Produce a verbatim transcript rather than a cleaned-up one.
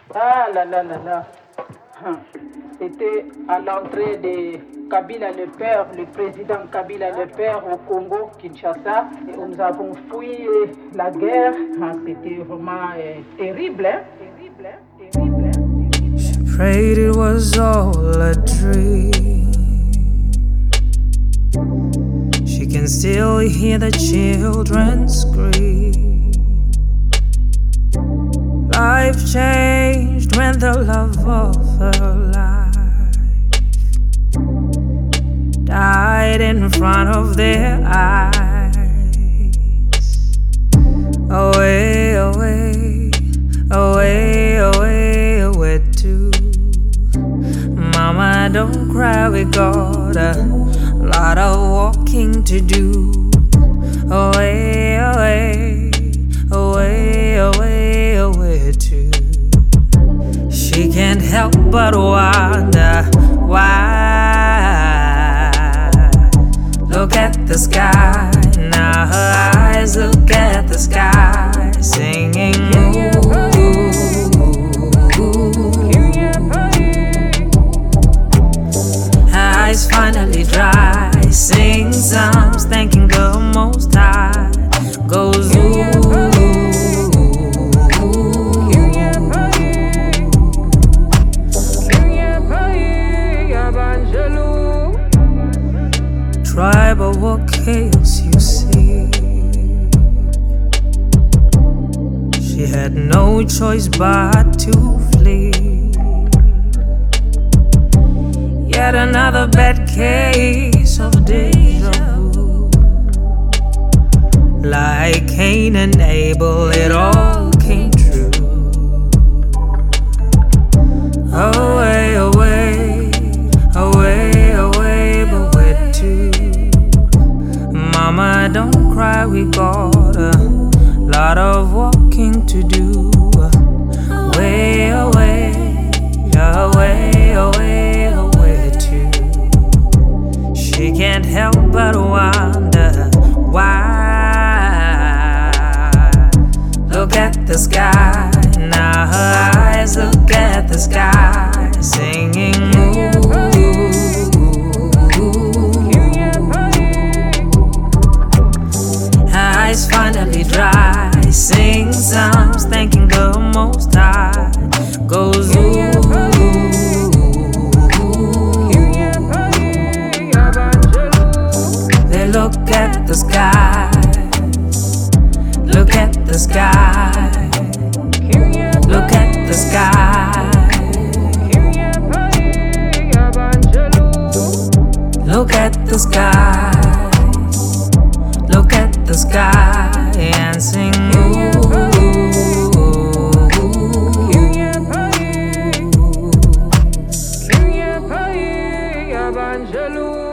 Ah là là là là. Hum. C'était à l'entrée de Kabila le Père, le président Kabila le Père au Congo, Kinshasa. Et nous avons fui la guerre. Ah, c'était vraiment euh, terrible, hein? Terrible, hein? Terrible, hein? She prayed it was all a dream. She can still hear the children scream. Life changed when the love of her life died in front of their eyes. Away, away, away, away, away to. Mama, don't cry, we got a lot of walking to do. Away, away, away, away, away to. She can't help but wonder why. Look at the sky, now her eyes look at the sky, singing ooh. Her eyes finally dry, sing songs, thanking the Most High, goes ooh. Tribal war chaos, you see. She had no choice but to flee. Yet another bad case of deja vu. Like Cain and Abel, it all came true. Away, away, away, away, but where to? Mama, don't cry, we got a lot of walking to do. Away, away, away, away, away to. She can't help but wonder why. Look at the sky, now her eyes look at the sky, singing ooh. Eyes finally dry, sing songs, thanking the Most High, goes ooh. They look at the sky, look at the sky, look at the sky, look at the sky. Look at the sky and sing ooh. Evangelo.